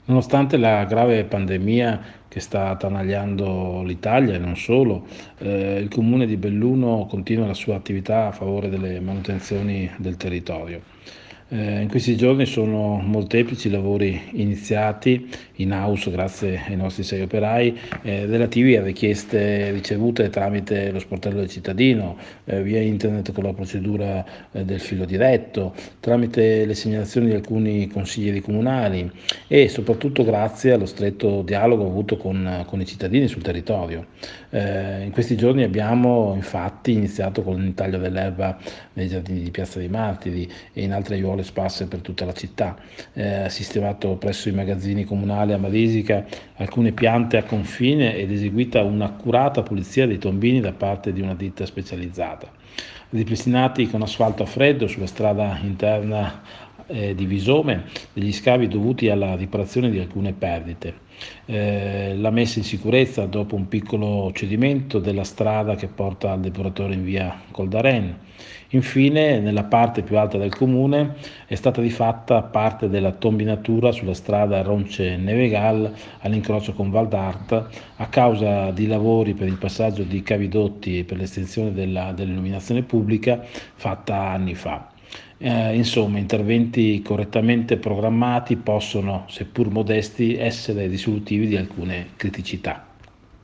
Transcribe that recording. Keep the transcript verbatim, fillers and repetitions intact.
Nonostante la grave pandemia che sta attanagliando l'Italia e non solo, eh, il comune di Belluno continua la sua attività a favore delle manutenzioni del territorio. Eh, in questi giorni sono molteplici i lavori iniziati in house grazie ai nostri sei operai, eh, relativi a richieste ricevute tramite lo sportello del cittadino, eh, via internet con la procedura eh, del filo diretto, tramite le segnalazioni di alcuni consiglieri comunali e soprattutto grazie allo stretto dialogo avuto con, con i cittadini sul territorio. Eh, in questi giorni abbiamo infatti iniziato con il taglio dell'erba nei giardini di Piazza dei Martiri e in altre aiuole sparse per tutta la città, eh, sistemato presso i magazzini comunali a Marisica alcune piante a confine ed eseguita un'accurata pulizia dei tombini da parte di una ditta specializzata. Ripristinati con asfalto a freddo sulla strada interna eh, di Visome degli scavi dovuti alla riparazione di alcune perdite. Eh, la messa in sicurezza dopo un piccolo cedimento della strada che porta al depuratore in via Coldaren. Infine, nella parte più alta del comune è stata rifatta parte della tombinatura sulla strada Ronce-Nevegal all'incrocio con Val d'Art a causa di lavori per il passaggio di cavidotti e per l'estensione della, dell'illuminazione pubblica fatta anni fa. Eh, insomma, interventi correttamente programmati possono, seppur modesti, essere risolutivi di alcune criticità.